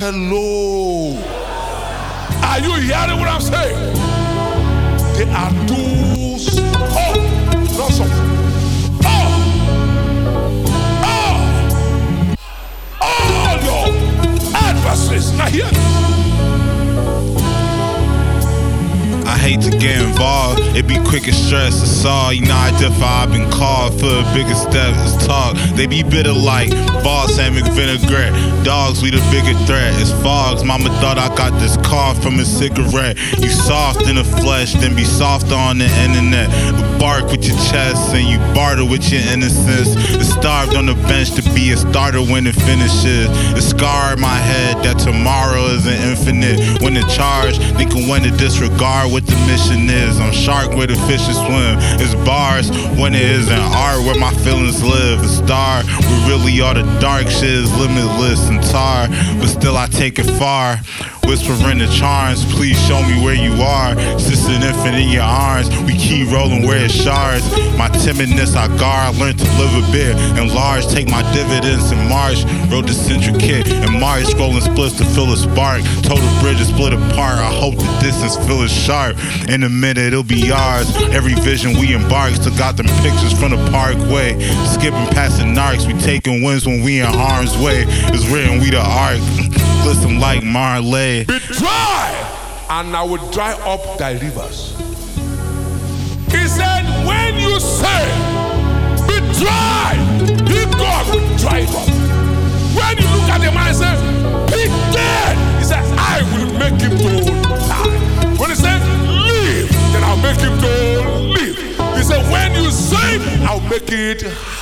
Hello. Are you hearing what I'm saying? They are tools. Oh, not some. Oh, your adversaries. Now hear this. I hate to get involved, it be quick and stress, it's all, you know, I've been called for a bigger step, it's talk. They be bitter like balsamic vinaigrette, dogs, we the bigger threat, it's fogs. Mama thought I got this cough from a cigarette. You soft in the flesh, then be soft on the internet. Bark with your chest and you barter with your innocence. It's starved on the bench to be a starter when it finishes. It scarred my head that tomorrow isn't infinite. When the charge, thinking when to disregard what the mission is. I'm shark where the fishes swim. It's bars when it isn't art where my feelings live. A star where really all the dark shit is limitless and tar, but still I take it far. Whispering the charms, please show me where you are. Since an infant in your arms, we keep rolling where it shards. My timidness I guard, learned to live a bit enlarged. Take my dividends in March, rode the central kit in March, scrolling splits to fill a spark. Total bridges split apart, I hope the distance feel as sharp. In a minute it'll be ours, every vision we embark. Still got them pictures from the parkway, skipping past the narcs. We taking wins when we in harm's way. It's written we the ark, glisten like Marley. Be dry, and I will dry up thy rivers. He said, when you say, be dry, he God will dry it up. When you look at the man and say, be dead, he said, I will make him to die. When he said, live, then I'll make him to live. He said, when you say, I'll make it